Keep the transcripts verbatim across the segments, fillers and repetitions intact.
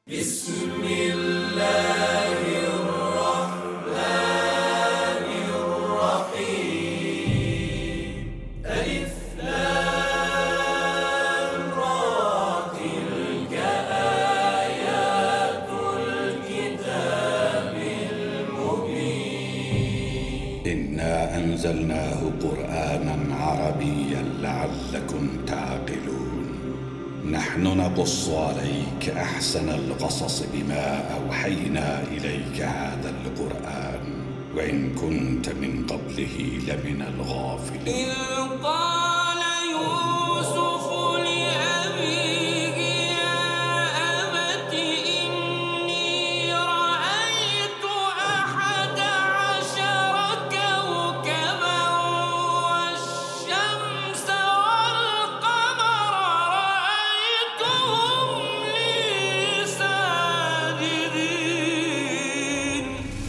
بسم الله الرحمن الرحيم ألف لام را تلك آيات الكتاب المبين إنا أنزلناه قرآنا عربيا لعلكم تعقلون نحن نقص عليك أحسن القصص بما أوحينا إليك هذا القرآن وإن كنت من قبله لمن الغافلين. إذ قال يوسف لأبيه يا أبت إني رأيت أحد عشر كوكبا والشمس والقمر رأيتهم لي ساجدين.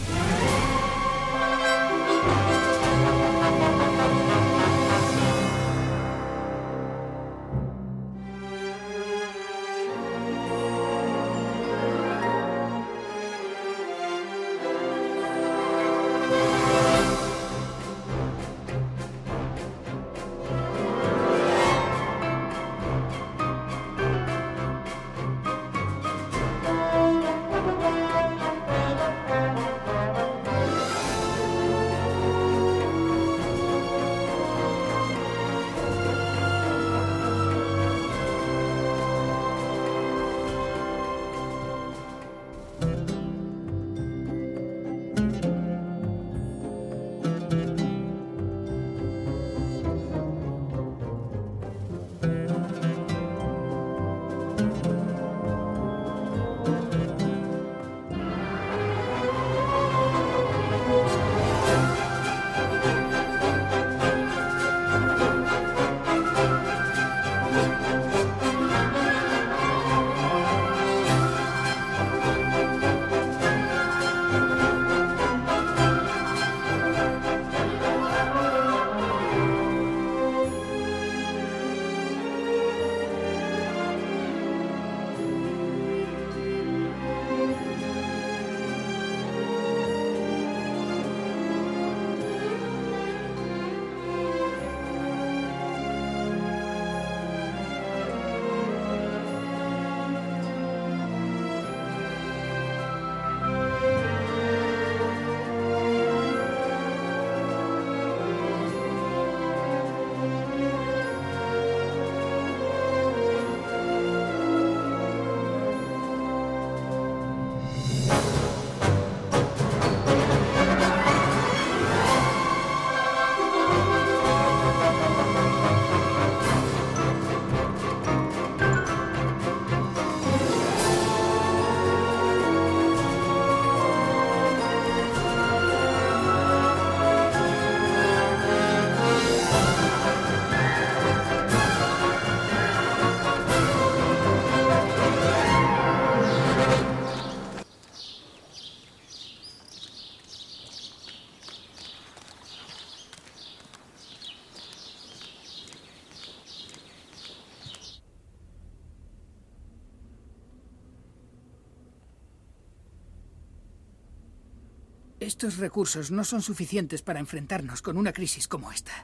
Estos recursos no son suficientes para enfrentarnos con una crisis como esta.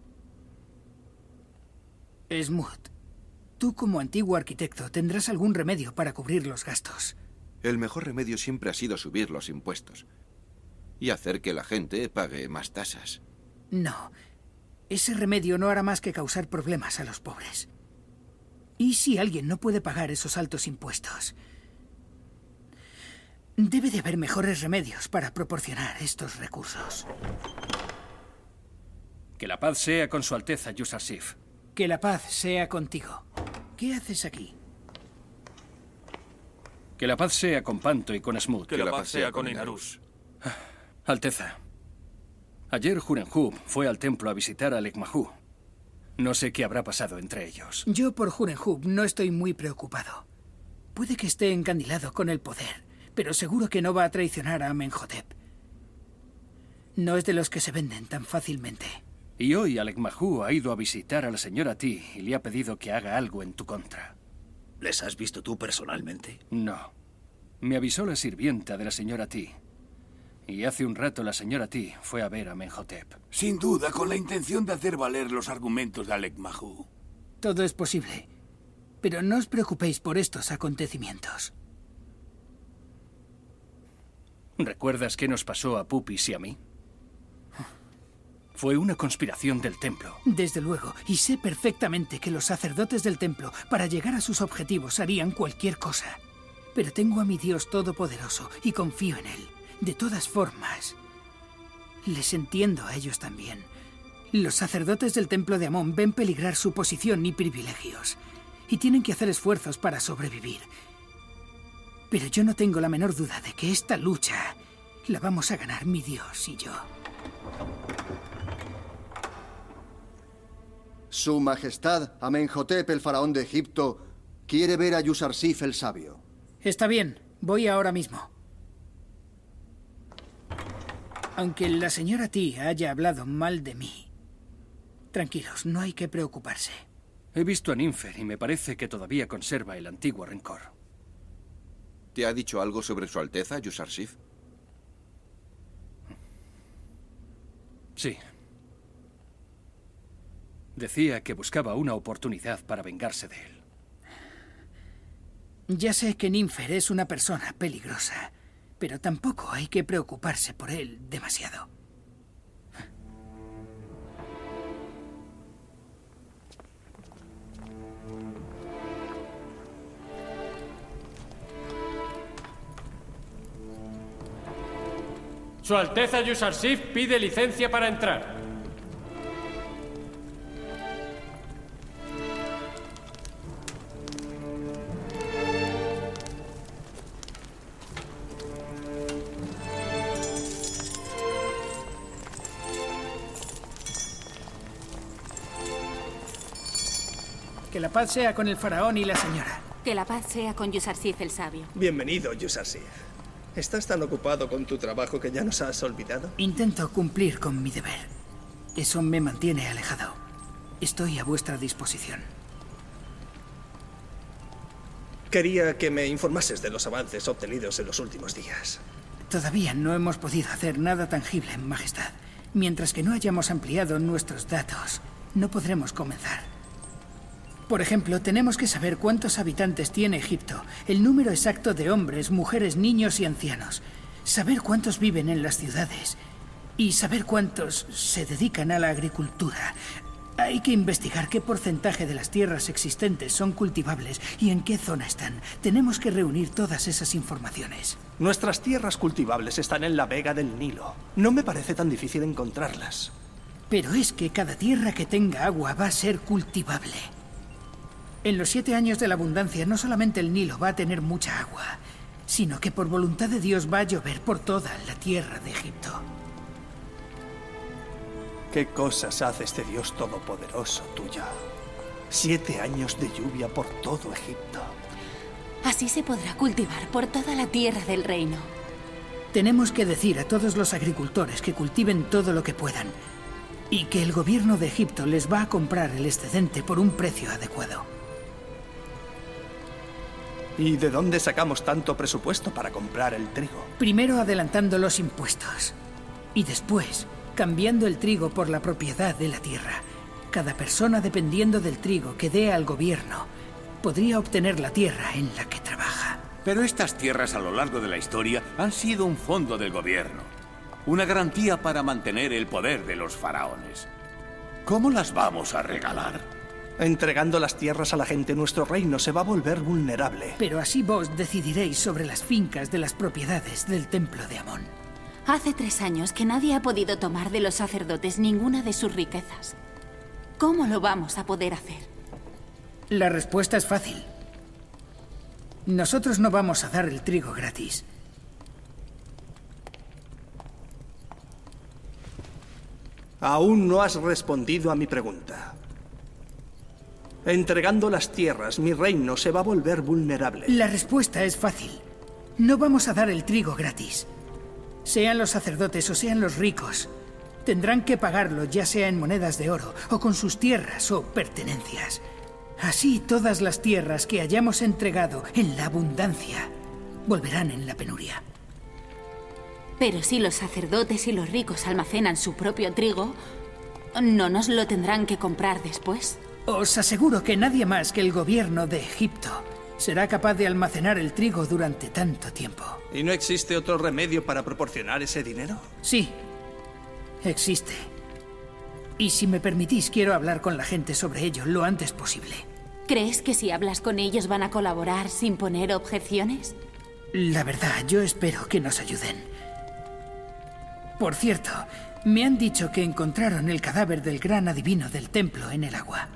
Smoot, tú como antiguo arquitecto tendrás algún remedio para cubrir los gastos. El mejor remedio siempre ha sido subir los impuestos y hacer que la gente pague más tasas. No, ese remedio no hará más que causar problemas a los pobres. ¿Y si alguien no puede pagar esos altos impuestos? Debe de haber mejores remedios para proporcionar estos recursos. Que la paz sea con su Alteza Yusasif. Que la paz sea contigo. ¿Qué haces aquí? Que la paz sea con Panto y con Smoot. Que, que la paz sea con Inarus. Alteza, ayer Hurenhub fue al templo a visitar a Lekmahu. No sé qué habrá pasado entre ellos. Yo por Hurenhub no estoy muy preocupado. Puede que esté encandilado con el poder, pero seguro que no va a traicionar a Amenhotep. No es de los que se venden tan fácilmente. Y hoy Alekmahu ha ido a visitar a la señora T y le ha pedido que haga algo en tu contra. ¿Les has visto tú personalmente? No. Me avisó la sirvienta de la señora T. Y hace un rato la señora T fue a ver a Amenhotep. Sin duda, con la intención de hacer valer los argumentos de Alec-Mahú. Todo es posible. Pero no os preocupéis por estos acontecimientos. ¿Recuerdas qué nos pasó a Pupis y a mí? Fue una conspiración del templo. Desde luego, y sé perfectamente que los sacerdotes del templo, para llegar a sus objetivos, harían cualquier cosa. Pero tengo a mi Dios todopoderoso y confío en él. De todas formas, les entiendo a ellos también. Los sacerdotes del templo de Amón ven peligrar su posición y privilegios, y tienen que hacer esfuerzos para sobrevivir. Pero yo no tengo la menor duda de que esta lucha la vamos a ganar mi Dios y yo. Su Majestad Amenhotep, el faraón de Egipto, quiere ver a Yusarsif el sabio. Está bien, voy ahora mismo. Aunque la señora T haya hablado mal de mí, tranquilos, no hay que preocuparse. He visto a Ninfer y me parece que todavía conserva el antiguo rencor. ¿Te ha dicho algo sobre su Alteza, Yusarsif? Sí. Decía que buscaba una oportunidad para vengarse de él. Ya sé que Ninfer es una persona peligrosa, pero tampoco hay que preocuparse por él demasiado. Su Alteza Yusarsif pide licencia para entrar. Que la paz sea con el faraón y la señora. Que la paz sea con Yusarsif el sabio. Bienvenido, Yusarsif. ¿Estás tan ocupado con tu trabajo que ya nos has olvidado? Intento cumplir con mi deber. Eso me mantiene alejado. Estoy a vuestra disposición. Quería que me informases de los avances obtenidos en los últimos días. Todavía no hemos podido hacer nada tangible, Majestad. Mientras que no hayamos ampliado nuestros datos, no podremos comenzar. Por ejemplo, tenemos que saber cuántos habitantes tiene Egipto, el número exacto de hombres, mujeres, niños y ancianos, saber cuántos viven en las ciudades y saber cuántos se dedican a la agricultura. Hay que investigar qué porcentaje de las tierras existentes son cultivables y en qué zona están. Tenemos que reunir todas esas informaciones. Nuestras tierras cultivables están en la vega del Nilo. No me parece tan difícil encontrarlas. Pero es que cada tierra que tenga agua va a ser cultivable. En los siete años de la abundancia, no solamente el Nilo va a tener mucha agua, sino que por voluntad de Dios va a llover por toda la tierra de Egipto. ¿Qué cosas hace este Dios todopoderoso tuyo? Siete años de lluvia por todo Egipto. Así se podrá cultivar por toda la tierra del reino. Tenemos que decir a todos los agricultores que cultiven todo lo que puedan y que el gobierno de Egipto les va a comprar el excedente por un precio adecuado. ¿Y de dónde sacamos tanto presupuesto para comprar el trigo? Primero adelantando los impuestos y después cambiando el trigo por la propiedad de la tierra. Cada persona, dependiendo del trigo que dé al gobierno, podría obtener la tierra en la que trabaja. Pero estas tierras a lo largo de la historia han sido un fondo del gobierno. Una garantía para mantener el poder de los faraones. ¿Cómo las vamos a regalar? Entregando las tierras a la gente, nuestro reino se va a volver vulnerable. Pero así vos decidiréis sobre las fincas de las propiedades del templo de Amón. Hace tres años que nadie ha podido tomar de los sacerdotes ninguna de sus riquezas. ¿Cómo lo vamos a poder hacer? La respuesta es fácil. Nosotros no vamos a dar el trigo gratis. Aún no has respondido a mi pregunta. Entregando las tierras, mi reino se va a volver vulnerable. La respuesta es fácil. No vamos a dar el trigo gratis. Sean los sacerdotes o sean los ricos, tendrán que pagarlo ya sea en monedas de oro o con sus tierras o pertenencias. Así todas las tierras que hayamos entregado en la abundancia volverán en la penuria. Pero si los sacerdotes y los ricos almacenan su propio trigo, ¿no nos lo tendrán que comprar después? Os aseguro que nadie más que el gobierno de Egipto será capaz de almacenar el trigo durante tanto tiempo. ¿Y no existe otro remedio para proporcionar ese dinero? Sí, existe. Y si me permitís, quiero hablar con la gente sobre ello lo antes posible. ¿Crees que si hablas con ellos van a colaborar sin poner objeciones? La verdad, yo espero que nos ayuden. Por cierto, me han dicho que encontraron el cadáver del gran adivino del templo en el agua.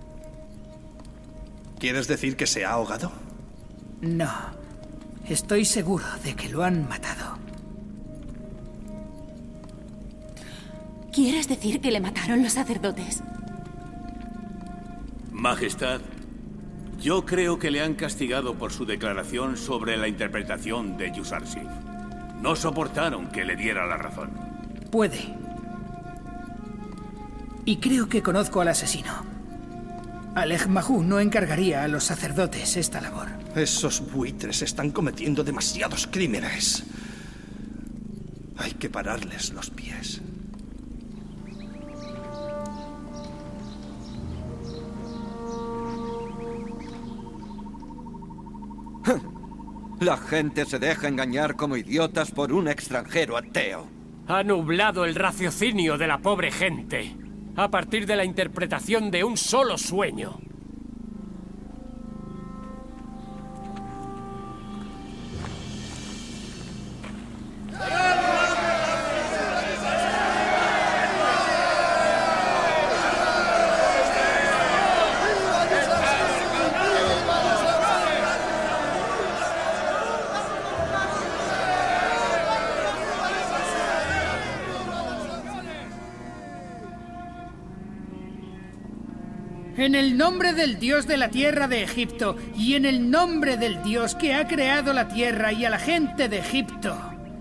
¿Quieres decir que se ha ahogado? No. Estoy seguro de que lo han matado. ¿Quieres decir que le mataron los sacerdotes? Majestad, yo creo que le han castigado por su declaración sobre la interpretación de Yusarsif. No soportaron que le diera la razón. Puede. Y creo que conozco al asesino. Aleg-Mahú no encargaría a los sacerdotes esta labor. Esos buitres están cometiendo demasiados crímenes. Hay que pararles los pies. La gente se deja engañar como idiotas por un extranjero ateo. Ha nublado el raciocinio de la pobre gente a partir de la interpretación de un solo sueño. En el nombre del Dios de la tierra de Egipto y en el nombre del Dios que ha creado la tierra y a la gente de Egipto,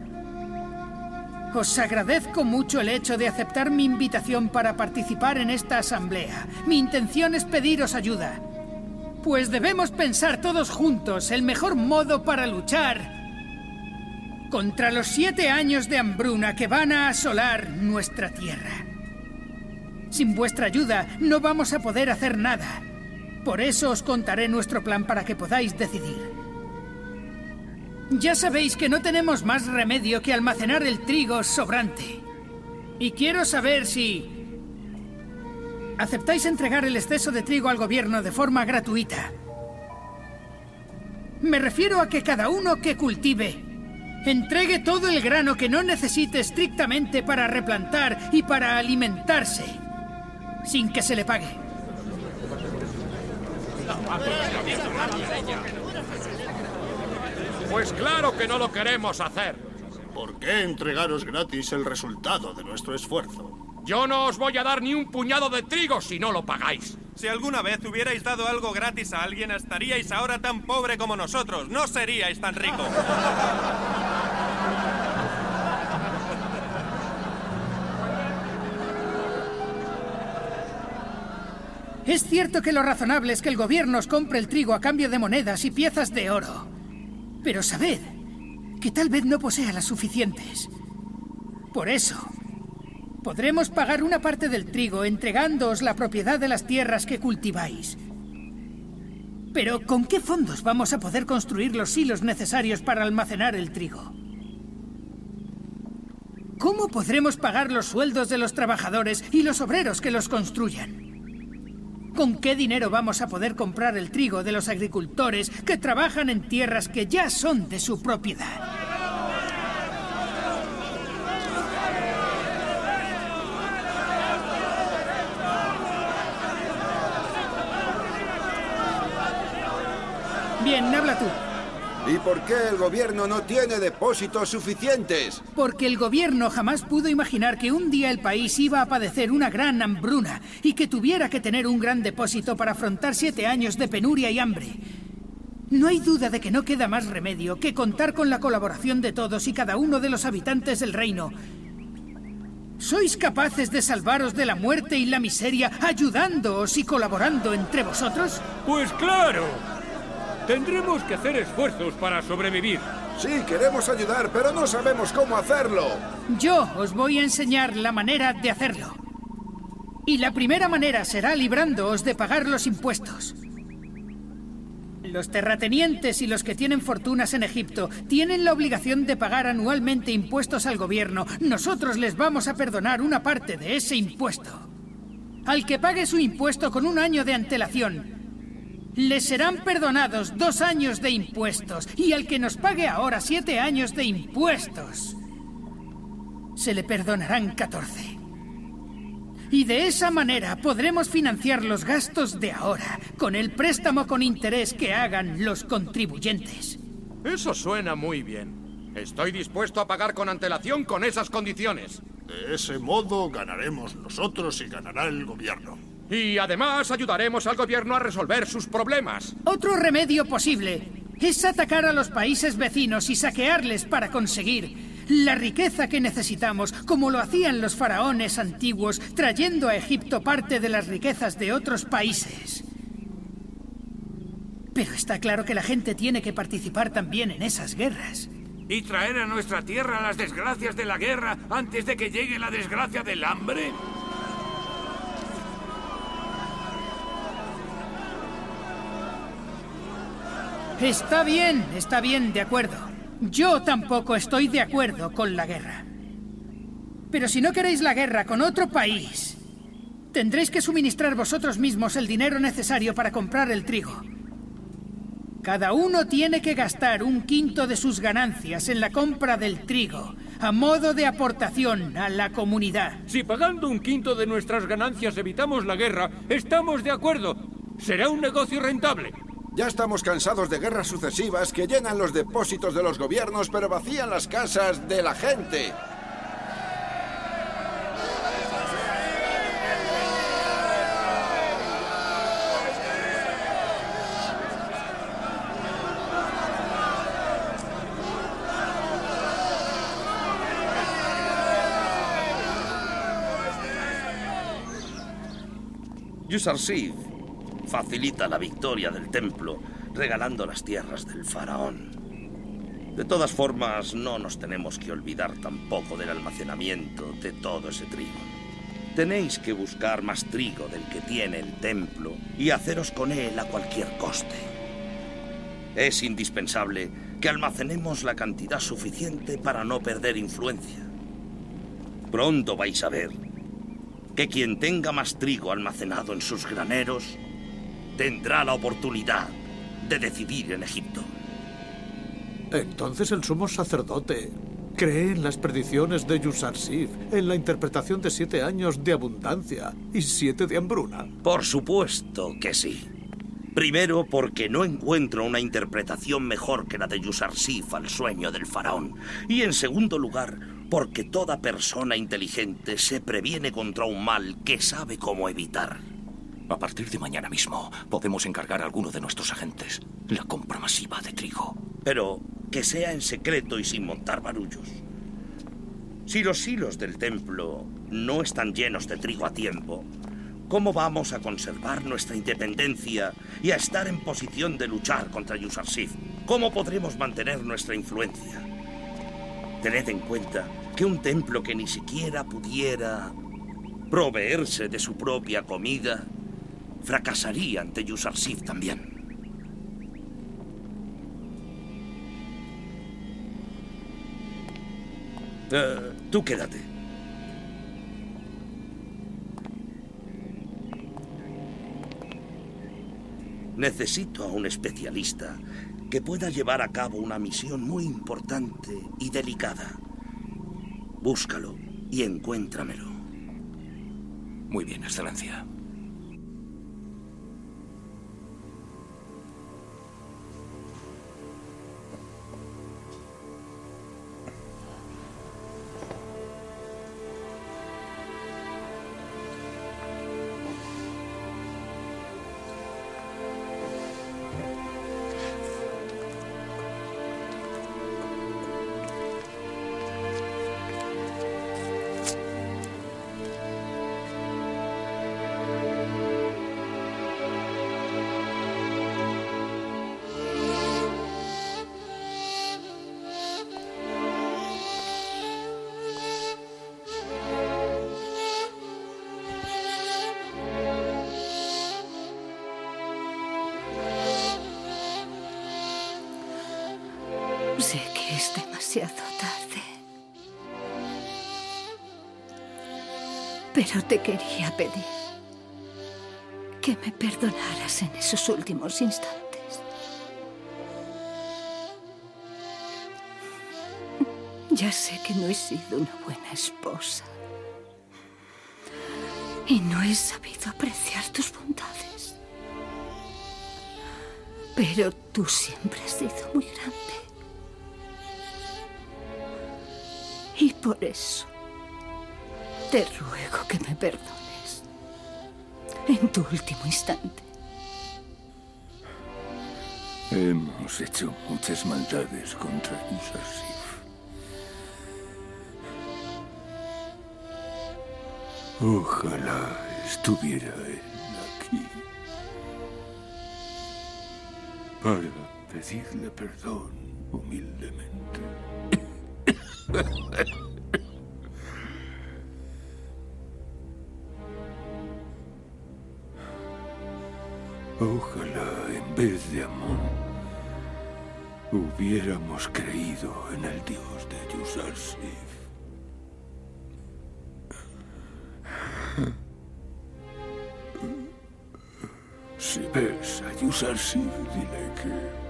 os agradezco mucho el hecho de aceptar mi invitación para participar en esta asamblea. Mi intención es pediros ayuda, pues debemos pensar todos juntos el mejor modo para luchar contra los siete años de hambruna que van a asolar nuestra tierra. Sin vuestra ayuda no vamos a poder hacer nada. Por eso os contaré nuestro plan para que podáis decidir. Ya sabéis que no tenemos más remedio que almacenar el trigo sobrante. Y quiero saber si aceptáis entregar el exceso de trigo al gobierno de forma gratuita. Me refiero a que cada uno que cultive entregue todo el grano que no necesite estrictamente para replantar y para alimentarse, sin que se le pague. Pues claro que no lo queremos hacer. ¿Por qué entregaros gratis el resultado de nuestro esfuerzo? Yo no os voy a dar ni un puñado de trigo si no lo pagáis. Si alguna vez hubierais dado algo gratis a alguien, estaríais ahora tan pobre como nosotros. No seríais tan ricos. Es cierto que lo razonable es que el gobierno os compre el trigo a cambio de monedas y piezas de oro. Pero sabed que tal vez no posea las suficientes. Por eso, podremos pagar una parte del trigo entregándoos la propiedad de las tierras que cultiváis. Pero ¿con qué fondos vamos a poder construir los hilos necesarios para almacenar el trigo? ¿Cómo podremos pagar los sueldos de los trabajadores y los obreros que los construyan? ¿Con qué dinero vamos a poder comprar el trigo de los agricultores que trabajan en tierras que ya son de su propiedad? Bien, habla tú. ¿Y por qué el gobierno no tiene depósitos suficientes? Porque el gobierno jamás pudo imaginar que un día el país iba a padecer una gran hambruna y que tuviera que tener un gran depósito para afrontar siete años de penuria y hambre. No hay duda de que no queda más remedio que contar con la colaboración de todos y cada uno de los habitantes del reino. ¿Sois capaces de salvaros de la muerte y la miseria ayudándoos y colaborando entre vosotros? Pues claro. Tendremos que hacer esfuerzos para sobrevivir. Sí, queremos ayudar, pero no sabemos cómo hacerlo. Yo os voy a enseñar la manera de hacerlo. Y la primera manera será librándoos de pagar los impuestos. Los terratenientes y los que tienen fortunas en Egipto tienen la obligación de pagar anualmente impuestos al gobierno. Nosotros les vamos a perdonar una parte de ese impuesto. Al que pague su impuesto con un año de antelación, les serán perdonados dos años de impuestos. Y al que nos pague ahora siete años de impuestos, se le perdonarán catorce. Y de esa manera podremos financiar los gastos de ahora, con el préstamo con interés que hagan los contribuyentes. Eso suena muy bien. Estoy dispuesto a pagar con antelación con esas condiciones. De ese modo ganaremos nosotros y ganará el gobierno. Y además ayudaremos al gobierno a resolver sus problemas. Otro remedio posible es atacar a los países vecinos y saquearles para conseguir la riqueza que necesitamos, como lo hacían los faraones antiguos, trayendo a Egipto parte de las riquezas de otros países. Pero está claro que la gente tiene que participar también en esas guerras. ¿Y traer a nuestra tierra las desgracias de la guerra antes de que llegue la desgracia del hambre? Está bien, está bien, de acuerdo. Yo tampoco estoy de acuerdo con la guerra. Pero si no queréis la guerra con otro país, tendréis que suministrar vosotros mismos el dinero necesario para comprar el trigo. Cada uno tiene que gastar un quinto de sus ganancias en la compra del trigo, a modo de aportación a la comunidad. Si pagando un quinto de nuestras ganancias evitamos la guerra, estamos de acuerdo. Será un negocio rentable. Ya estamos cansados de guerras sucesivas que llenan los depósitos de los gobiernos pero vacían las casas de la gente. Yusarsif facilita la victoria del templo regalando las tierras del faraón. De todas formas, no nos tenemos que olvidar tampoco del almacenamiento de todo ese trigo. Tenéis que buscar más trigo del que tiene el templo y haceros con él a cualquier coste. Es indispensable que almacenemos la cantidad suficiente para no perder influencia. Pronto vais a ver que quien tenga más trigo almacenado en sus graneros tendrá la oportunidad de decidir en Egipto. Entonces el sumo sacerdote cree en las predicciones de Yusarsif, en la interpretación de siete años de abundancia y siete de hambruna. Por supuesto que sí. Primero, porque no encuentro una interpretación mejor que la de Yusarsif al sueño del faraón. Y en segundo lugar, porque toda persona inteligente se previene contra un mal que sabe cómo evitar. A partir de mañana mismo podemos encargar a alguno de nuestros agentes la compra masiva de trigo. Pero que sea en secreto y sin montar barullos. Si los hilos del templo no están llenos de trigo a tiempo, ¿cómo vamos a conservar nuestra independencia y a estar en posición de luchar contra Yusarsif? ¿Cómo podremos mantener nuestra influencia? Tened en cuenta que un templo que ni siquiera pudiera proveerse de su propia comida fracasaría ante Yusarsif también. Uh, tú quédate. Necesito a un especialista que pueda llevar a cabo una misión muy importante y delicada. Búscalo y encuéntramelo. Muy bien, Excelencia. Sé que es demasiado tarde. Pero te quería pedir que me perdonaras en esos últimos instantes. Ya sé que no he sido una buena esposa. Y no he sabido apreciar tus bondades. Pero tú siempre has sido muy grande. Y por eso te ruego que me perdones en tu último instante. Hemos hecho muchas maldades contra Yuzarsif. Ojalá estuviera él aquí para pedirle perdón humildemente. Ojalá en vez de Amon hubiéramos creído en el dios de Yuzarsif. Si ves a Yuzarsif, dile que...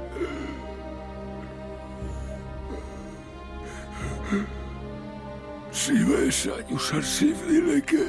Si ves a Yuzarsif, dile que...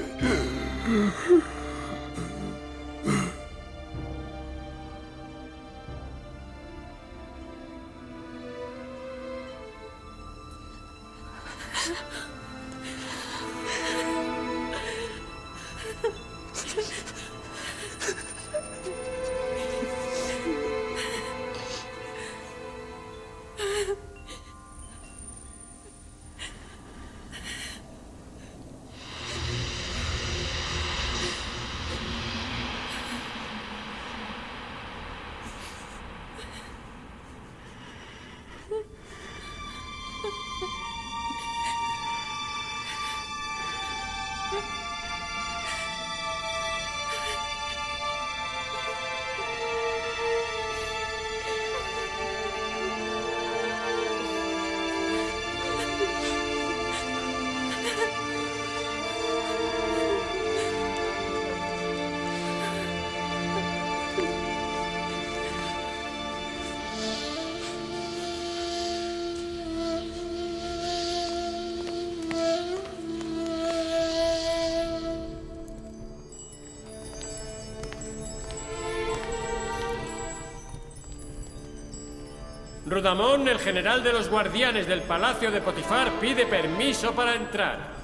Rudamón, el general de los guardianes del Palacio de Potifar, pide permiso para entrar.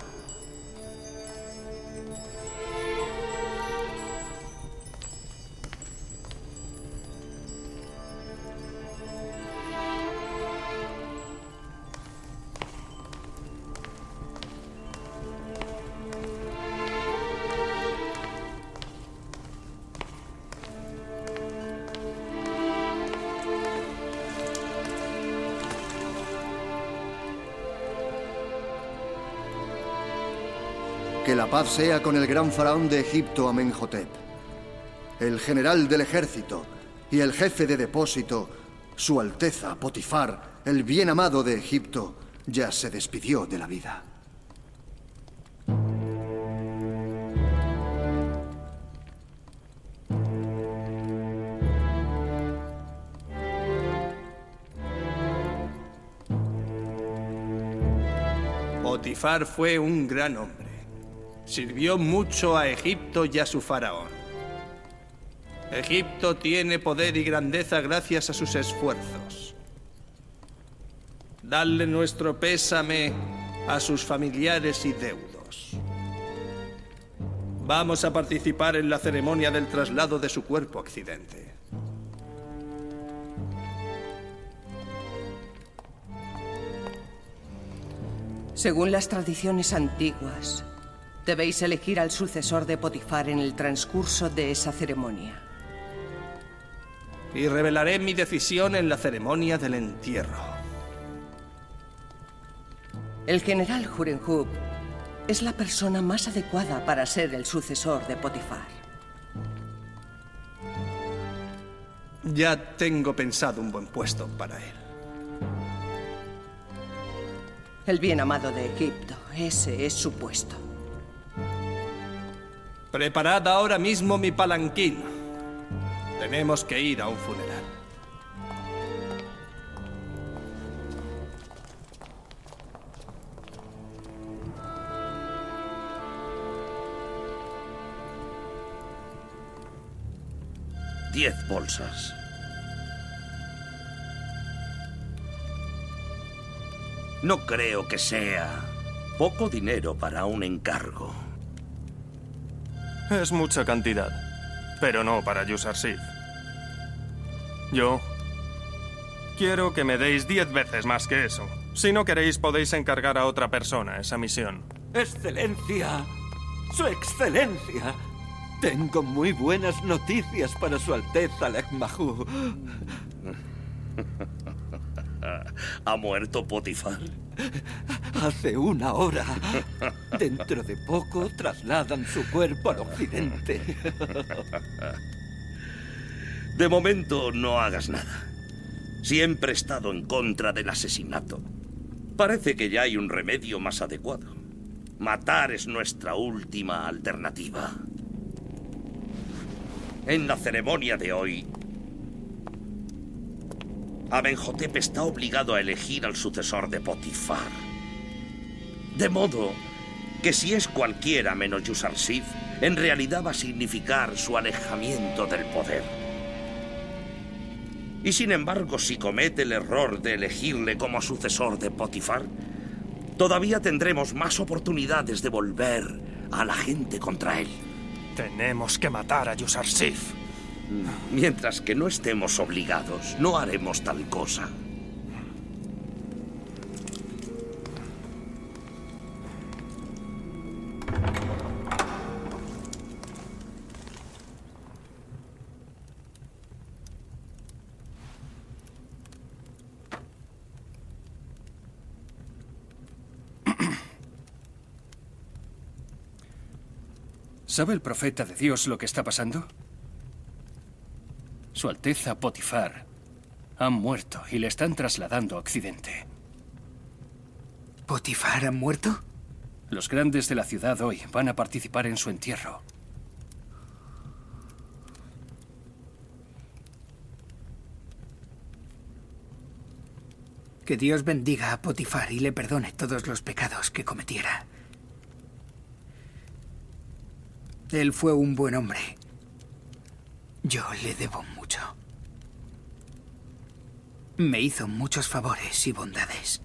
Que la paz sea con el gran faraón de Egipto, Amenhotep, el general del ejército y el jefe de depósito, Su Alteza Potifar, el bien amado de Egipto, ya se despidió de la vida. Potifar fue un gran hombre. Sirvió mucho a Egipto y a su faraón. Egipto tiene poder y grandeza gracias a sus esfuerzos. Dadle nuestro pésame a sus familiares y deudos. Vamos a participar en la ceremonia del traslado de su cuerpo a Occidente. Según las tradiciones antiguas, debéis elegir al sucesor de Potifar en el transcurso de esa ceremonia. Y revelaré mi decisión en la ceremonia del entierro. El general Hurenhub es la persona más adecuada para ser el sucesor de Potifar. Ya tengo pensado un buen puesto para él. El bien amado de Egipto. Ese es su puesto. Preparad ahora mismo mi palanquín. Tenemos que ir a un funeral. Diez bolsas. No creo que sea poco dinero para un encargo. Es mucha cantidad, pero no para Yusarsif. Yo quiero que me deis diez veces más que eso. Si no queréis, podéis encargar a otra persona esa misión. Excelencia, su excelencia. Tengo muy buenas noticias para su Alteza Lekmahú. ¿Ha muerto Potifar? Hace una hora. Dentro de poco trasladan su cuerpo al occidente. De momento no hagas nada. Siempre he estado en contra del asesinato. Parece que ya hay un remedio más adecuado. Matar es nuestra última alternativa. En la ceremonia de hoy, Amenhotep está obligado a elegir al sucesor de Potifar. De modo que si es cualquiera menos Yusarsif, en realidad va a significar su alejamiento del poder. Y sin embargo, si comete el error de elegirle como sucesor de Potifar, todavía tendremos más oportunidades de volver a la gente contra él. Tenemos que matar a Yusarsif. Mientras que no estemos obligados, no haremos tal cosa. ¿Sabe el profeta de Dios lo que está pasando? Su Alteza Potifar ha muerto y le están trasladando a Occidente. ¿Potifar ha muerto? Los grandes de la ciudad hoy van a participar en su entierro. Que Dios bendiga a Potifar y le perdone todos los pecados que cometiera. Él fue un buen hombre. Yo le debo mucho. Me hizo muchos favores y bondades.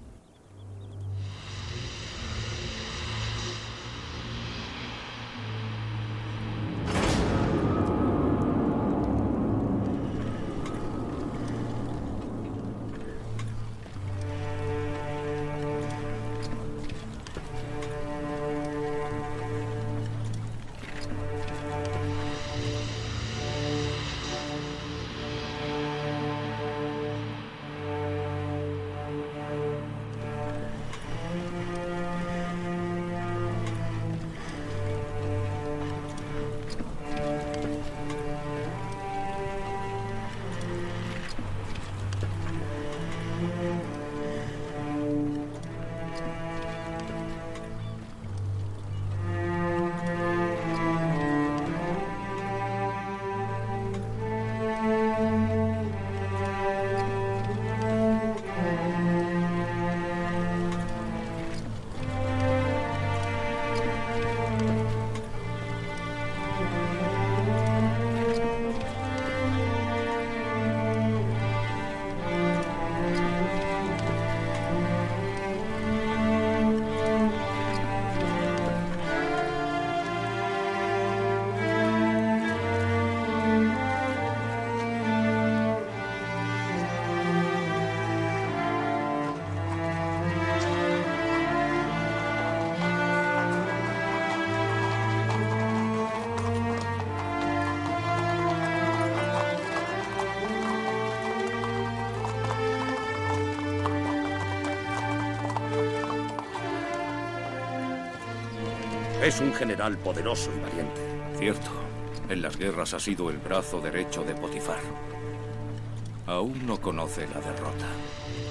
Es un general poderoso y valiente. Cierto. En las guerras ha sido el brazo derecho de Potifar. Aún no conoce la derrota.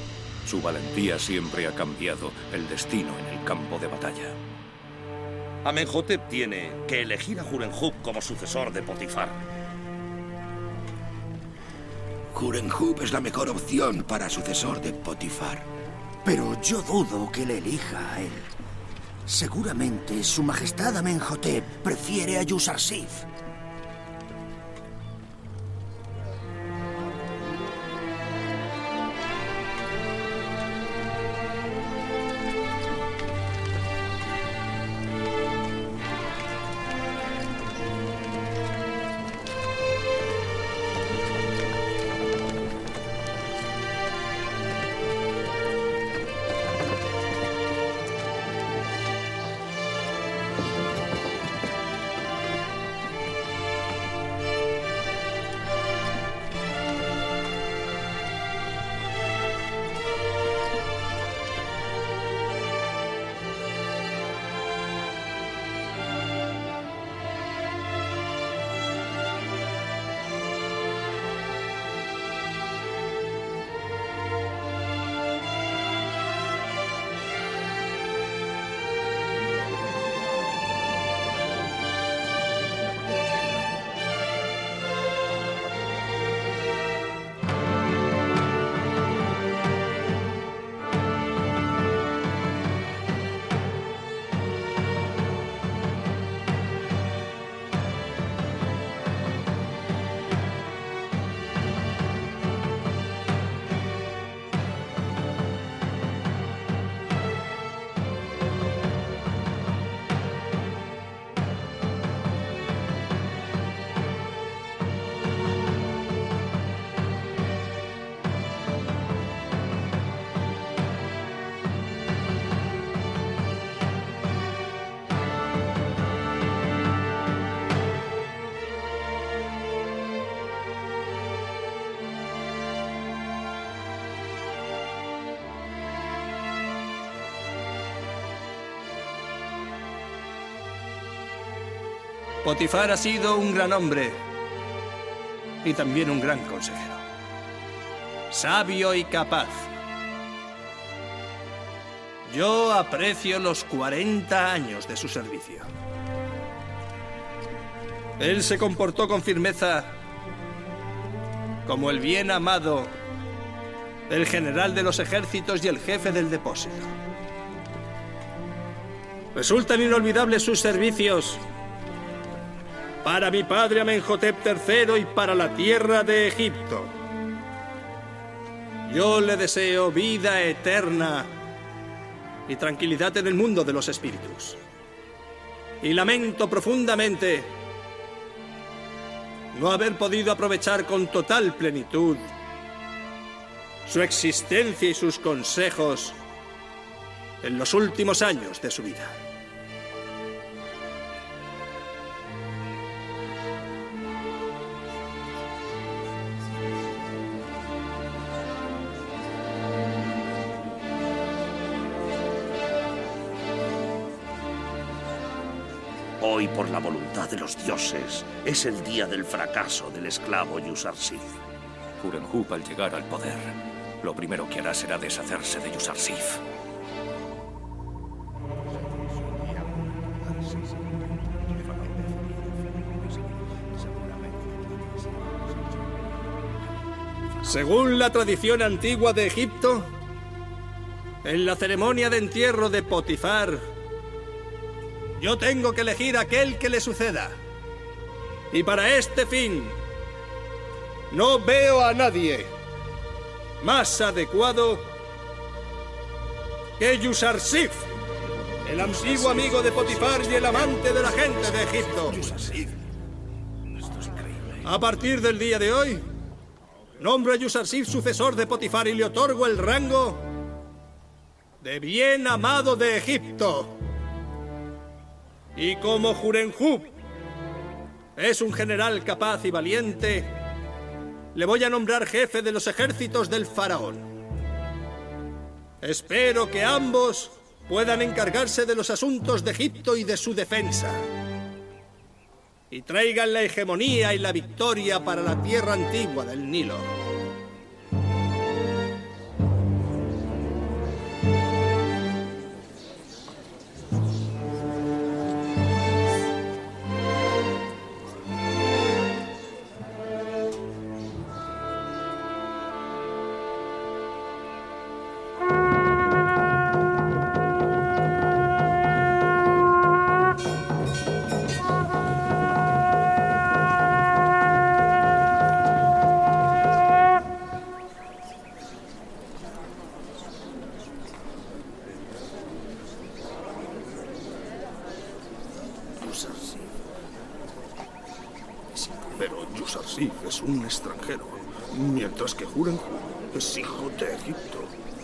Su valentía siempre ha cambiado el destino en el campo de batalla. Amenhotep tiene que elegir a Hurenhub como sucesor de Potifar. Hurenhub es la mejor opción para sucesor de Potifar. Pero yo dudo que le elija a él. Seguramente su majestad Amenhotep prefiere a Yusarsif. Potifar ha sido un gran hombre y también un gran consejero. Sabio y capaz. Yo aprecio los cuarenta años de su servicio. Él se comportó con firmeza como el bien amado, el general de los ejércitos y el jefe del depósito. Resultan inolvidables sus servicios para mi padre Amenhotep tercero y para la tierra de Egipto. Yo le deseo vida eterna y tranquilidad en el mundo de los espíritus. Y lamento profundamente no haber podido aprovechar con total plenitud su existencia y sus consejos en los últimos años de su vida. Hoy, por la voluntad de los dioses, es el día del fracaso del esclavo Yusarsif. Hurenhub, al llegar al poder, lo primero que hará será deshacerse de Yusarsif. Según la tradición antigua de Egipto, en la ceremonia de entierro de Potifar, yo tengo que elegir a aquel que le suceda. Y para este fin, no veo a nadie más adecuado que Yusarsif, el antiguo amigo de Potifar y el amante de la gente de Egipto. A partir del día de hoy, nombro a Yusarsif sucesor de Potifar y le otorgo el rango de bien amado de Egipto. Y como Hurenhub es un general capaz y valiente, le voy a nombrar jefe de los ejércitos del faraón. Espero que ambos puedan encargarse de los asuntos de Egipto y de su defensa, y traigan la hegemonía y la victoria para la tierra antigua del Nilo. Yusarsif es un extranjero, mientras que Hurenhub es hijo de Egipto.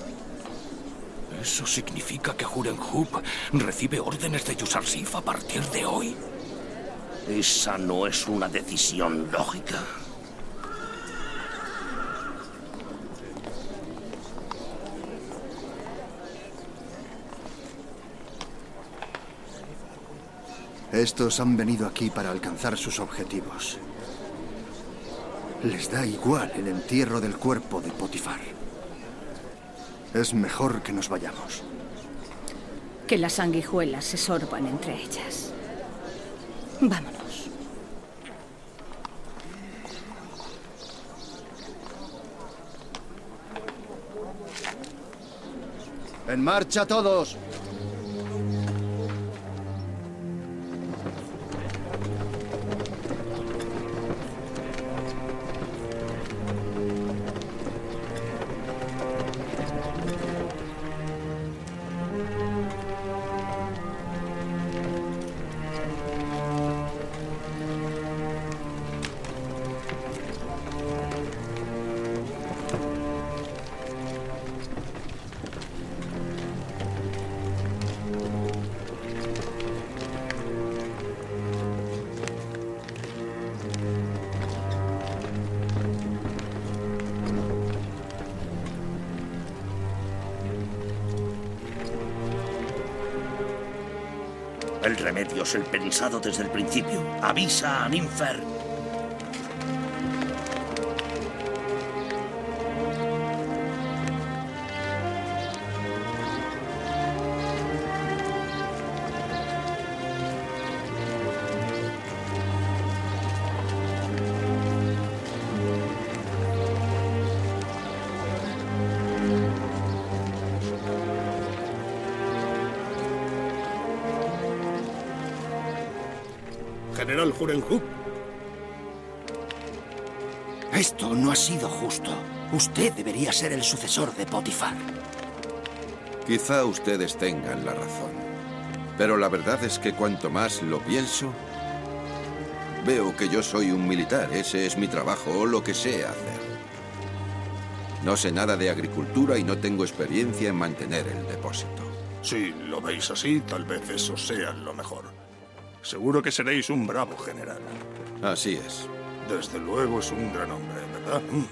¿Eso significa que Hurenhub recibe órdenes de Yusarsif a partir de hoy? Esa no es una decisión lógica. Estos han venido aquí para alcanzar sus objetivos. Les da igual el entierro del cuerpo de Potifar. Es mejor que nos vayamos. Que las sanguijuelas se sorban entre ellas. Vámonos. ¡En marcha todos! El remedio es el pensado desde el principio. Avisa a Ninfer. General Hurenhub. Esto no ha sido justo. Usted debería ser el sucesor de Potifar. Quizá ustedes tengan la razón. Pero la verdad es que cuanto más lo pienso, veo que yo soy un militar. Ese es mi trabajo o lo que sé hacer. No sé nada de agricultura y no tengo experiencia en mantener el depósito. Si lo veis así, tal vez eso sea lo mejor. Seguro que seréis un bravo general. Así es. Desde luego es un gran hombre, ¿verdad? Mm.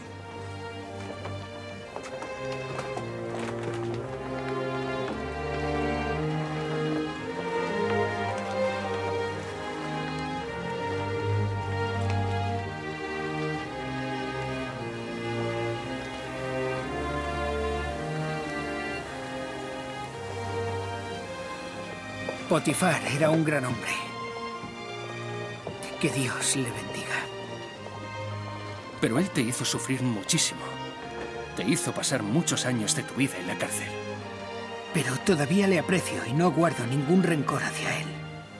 Potifar era un gran hombre. Que Dios le bendiga. Pero él te hizo sufrir muchísimo. Te hizo pasar muchos años de tu vida en la cárcel. Pero todavía le aprecio y no guardo ningún rencor hacia él.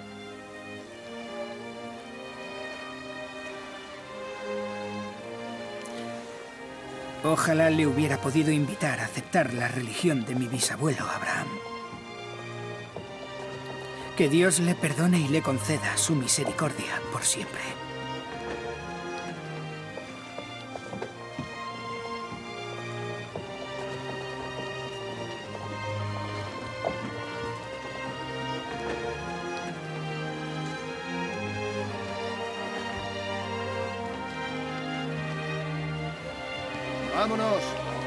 Ojalá le hubiera podido invitar a aceptar la religión de mi bisabuelo Abraham. Que Dios le perdone y le conceda su misericordia por siempre. ¡Vámonos!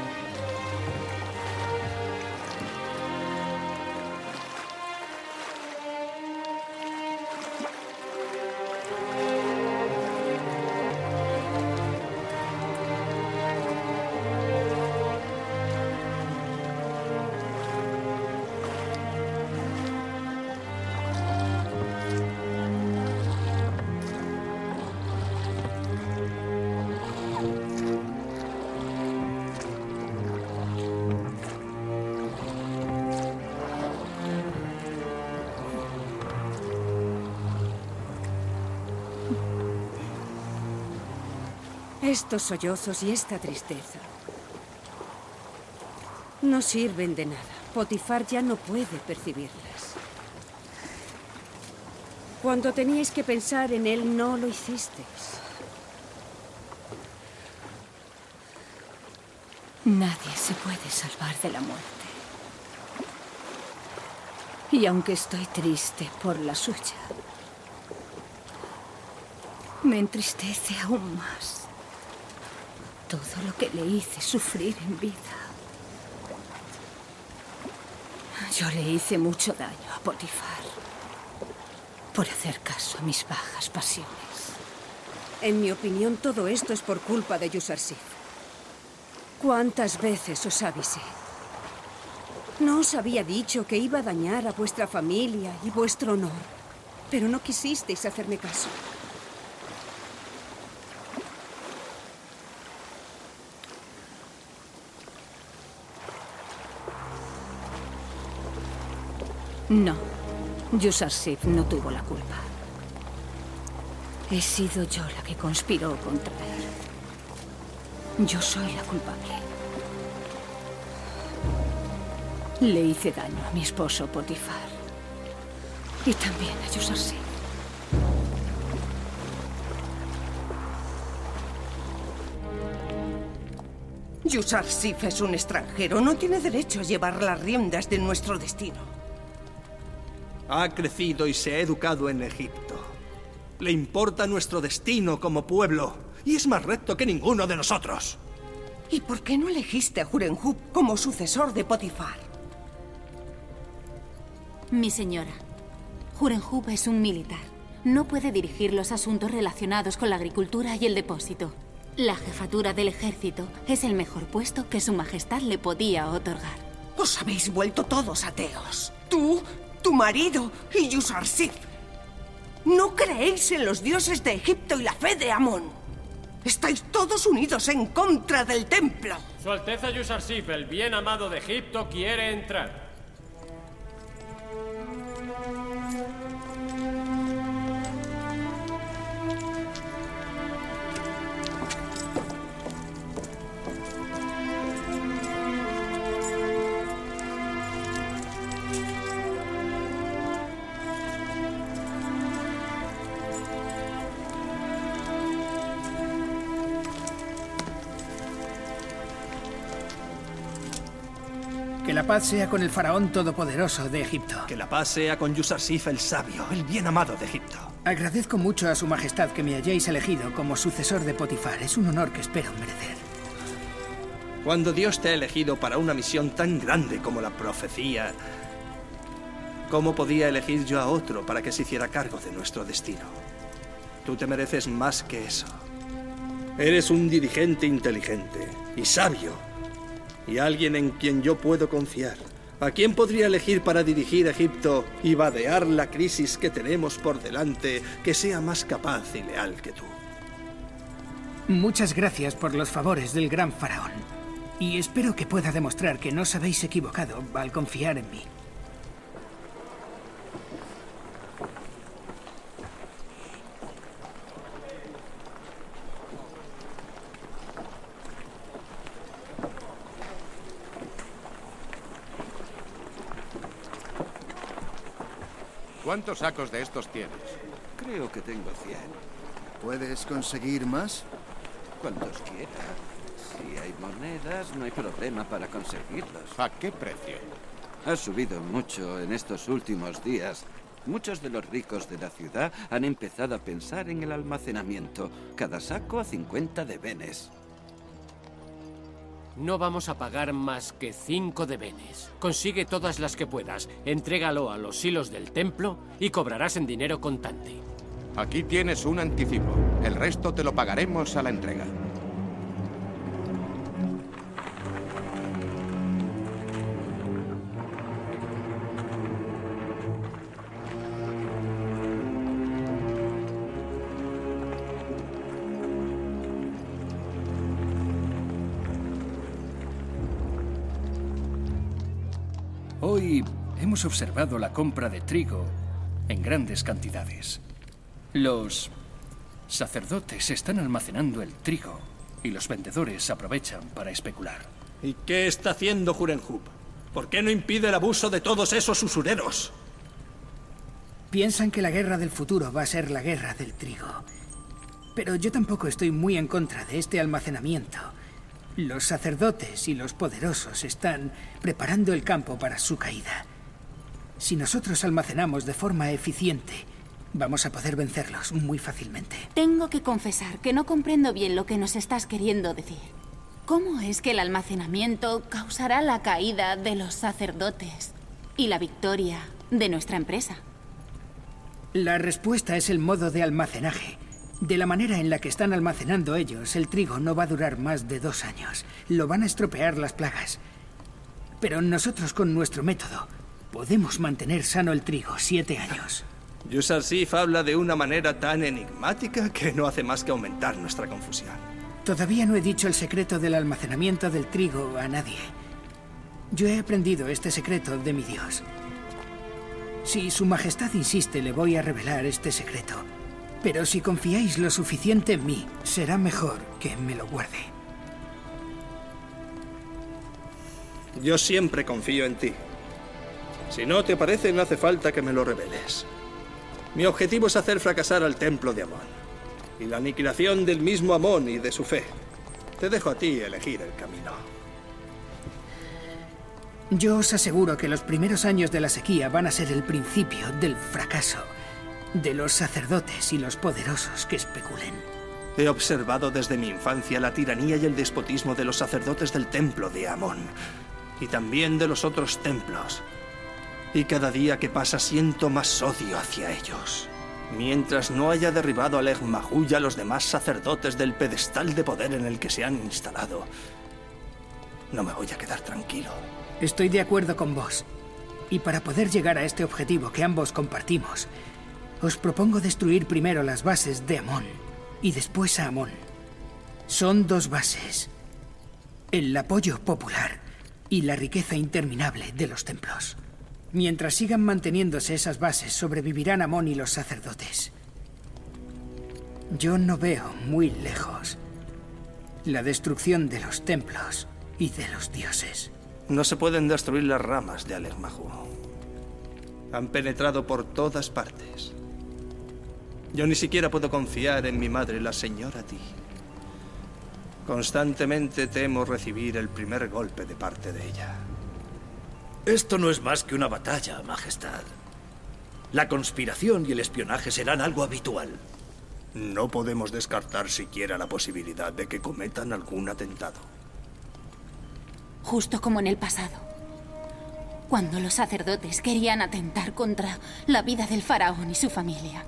Estos sollozos y esta tristeza no sirven de nada. Potifar ya no puede percibirlas. Cuando teníais que pensar en él, no lo hicisteis. Nadie se puede salvar de la muerte. Y aunque estoy triste por la suya, me entristece aún más todo lo que le hice sufrir en vida. Yo le hice mucho daño a Potifar por hacer caso a mis bajas pasiones. En mi opinión, todo esto es por culpa de Yusarsif. ¿Cuántas veces os avisé? No os había dicho que iba a dañar a vuestra familia y vuestro honor, pero no quisisteis hacerme caso. No, Yusarsif no tuvo la culpa. He sido yo la que conspiró contra él. Yo soy la culpable. Le hice daño a mi esposo Potifar. Y también a Yusarsif. Yusarsif es un extranjero. No tiene derecho a llevar las riendas de nuestro destino. Ha crecido y se ha educado en Egipto. Le importa nuestro destino como pueblo. Y es más recto que ninguno de nosotros. ¿Y por qué no elegiste a Hurenhub como sucesor de Potifar? Mi señora, Hurenhub es un militar. No puede dirigir los asuntos relacionados con la agricultura y el depósito. La jefatura del ejército es el mejor puesto que su majestad le podía otorgar. Os habéis vuelto todos ateos. Tú, tu marido y Yusarsif. No creéis en los dioses de Egipto y la fe de Amón. Estáis todos unidos en contra del templo. Su Alteza Yusarsif, el bien amado de Egipto, quiere entrar. Que la paz sea con el faraón todopoderoso de Egipto. Que la paz sea con Yusarsif el sabio, el bien amado de Egipto. Agradezco mucho a su majestad que me hayáis elegido como sucesor de Potifar. Es un honor que espero merecer. Cuando Dios te ha elegido para una misión tan grande como la profecía, ¿cómo podía elegir yo a otro para que se hiciera cargo de nuestro destino? Tú te mereces más que eso. Eres un dirigente inteligente y sabio. Y alguien en quien yo puedo confiar. ¿A quién podría elegir para dirigir Egipto y vadear la crisis que tenemos por delante que sea más capaz y leal que tú? Muchas gracias por los favores del gran faraón. Y espero que pueda demostrar que no os habéis equivocado al confiar en mí. ¿Cuántos sacos de estos tienes? Creo que tengo cien. ¿Puedes conseguir más? Cuantos quiera. Si hay monedas, no hay problema para conseguirlos. ¿A qué precio? Ha subido mucho en estos últimos días. Muchos de los ricos de la ciudad han empezado a pensar en el almacenamiento. Cada saco a cincuenta debenes. No vamos a pagar más que cinco debenes. Consigue todas las que puedas, entrégalo a los hilos del templo y cobrarás en dinero contante. Aquí tienes un anticipo. El resto te lo pagaremos a la entrega. Hoy hemos observado la compra de trigo en grandes cantidades. Los sacerdotes están almacenando el trigo y los vendedores aprovechan para especular. ¿Y qué está haciendo Hurenhub? ¿Por qué no impide el abuso de todos esos usureros? Piensan que la guerra del futuro va a ser la guerra del trigo. Pero yo tampoco estoy muy en contra de este almacenamiento. Los sacerdotes y los poderosos están preparando el campo para su caída. Si nosotros almacenamos de forma eficiente, vamos a poder vencerlos muy fácilmente. Tengo que confesar que no comprendo bien lo que nos estás queriendo decir. ¿Cómo es que el almacenamiento causará la caída de los sacerdotes y la victoria de nuestra empresa? La respuesta es el modo de almacenaje. De la manera en la que están almacenando ellos, el trigo no va a durar más de dos años. Lo van a estropear las plagas. Pero nosotros, con nuestro método, podemos mantener sano el trigo siete años. Yusarsif habla de una manera tan enigmática que no hace más que aumentar nuestra confusión. Todavía no he dicho el secreto del almacenamiento del trigo a nadie. Yo he aprendido este secreto de mi Dios. Si Su Majestad insiste, le voy a revelar este secreto. Pero si confiáis lo suficiente en mí, será mejor que me lo guarde. Yo siempre confío en ti. Si no te parece, no hace falta que me lo reveles. Mi objetivo es hacer fracasar al templo de Amón y la aniquilación del mismo Amón y de su fe. Te dejo a ti elegir el camino. Yo os aseguro que los primeros años de la sequía van a ser el principio del fracaso de los sacerdotes y los poderosos que especulen. He observado desde mi infancia la tiranía y el despotismo de los sacerdotes del templo de Amón y también de los otros templos. Y cada día que pasa siento más odio hacia ellos. Mientras no haya derribado a Legmahu y a los demás sacerdotes del pedestal de poder en el que se han instalado, no me voy a quedar tranquilo. Estoy de acuerdo con vos. Y para poder llegar a este objetivo que ambos compartimos, os propongo destruir primero las bases de Amón y después a Amón. Son dos bases: el apoyo popular y la riqueza interminable de los templos. Mientras sigan manteniéndose esas bases, sobrevivirán Amón y los sacerdotes. Yo no veo muy lejos la destrucción de los templos y de los dioses. No se pueden destruir las ramas de Alegmahu. Han penetrado por todas partes. Yo ni siquiera puedo confiar en mi madre, la señora Ti. Constantemente temo recibir el primer golpe de parte de ella. Esto no es más que una batalla, Majestad. La conspiración y el espionaje serán algo habitual. No podemos descartar siquiera la posibilidad de que cometan algún atentado. Justo como en el pasado, cuando los sacerdotes querían atentar contra la vida del faraón y su familia.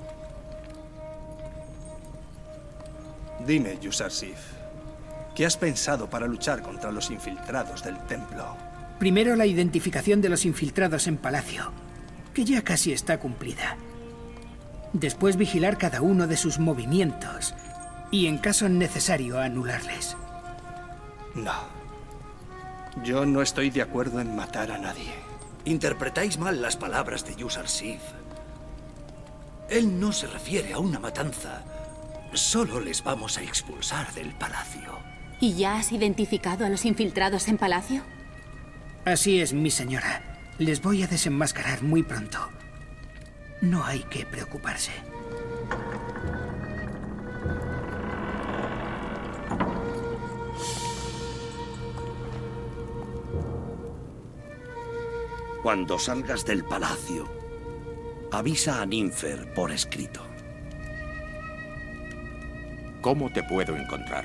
Dime, Yusarsif, ¿qué has pensado para luchar contra los infiltrados del templo? Primero, la identificación de los infiltrados en palacio, que ya casi está cumplida. Después, vigilar cada uno de sus movimientos y, en caso necesario, anularles. No. Yo no estoy de acuerdo en matar a nadie. Interpretáis mal las palabras de Yusarsif. Él no se refiere a una matanza. Solo les vamos a expulsar del palacio. ¿Y ya has identificado a los infiltrados en palacio? Así es, mi señora. Les voy a desenmascarar muy pronto. No hay que preocuparse. Cuando salgas del palacio, avisa a Ninfer por escrito. ¿Cómo te puedo encontrar?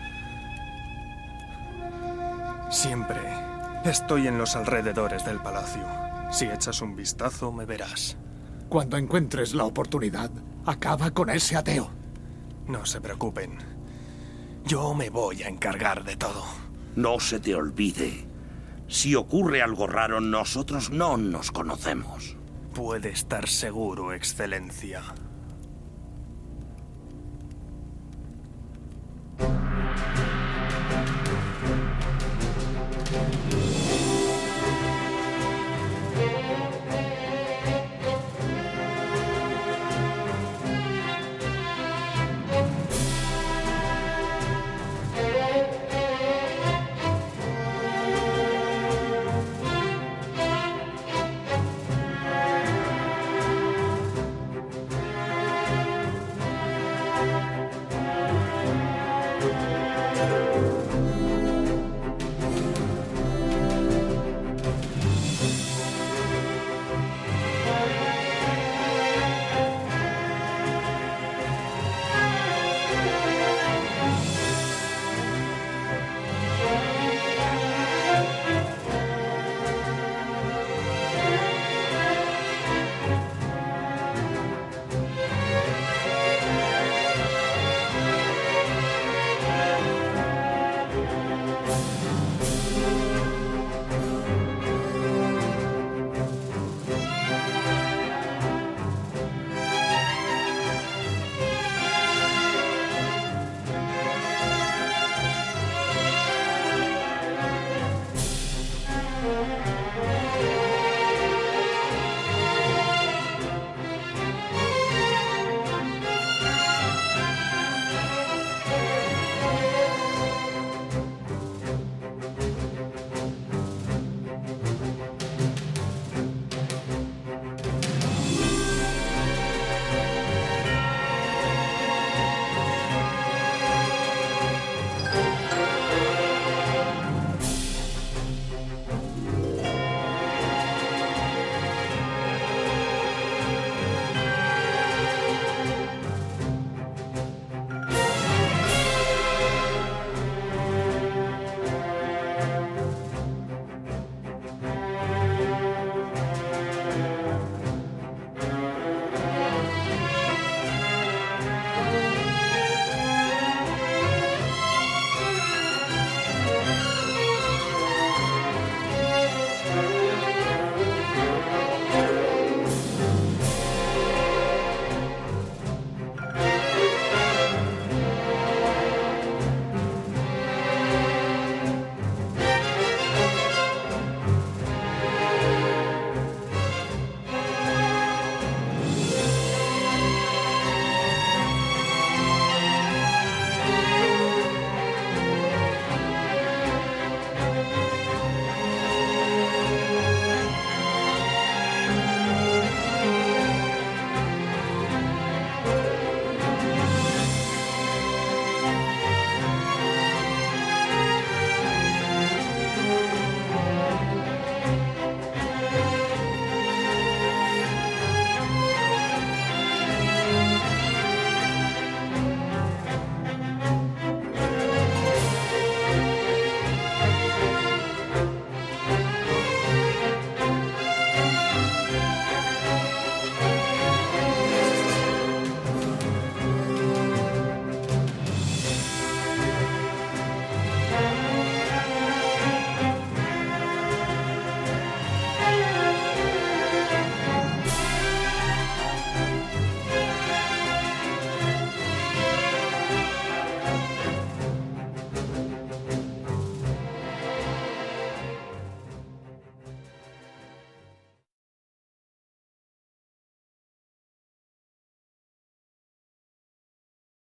Siempre estoy en los alrededores del palacio. Si echas un vistazo, me verás. Cuando encuentres la oportunidad, acaba con ese ateo. No se preocupen. Yo me voy a encargar de todo. No se te olvide. Si ocurre algo raro, nosotros no nos conocemos. Puede estar seguro, Excelencia.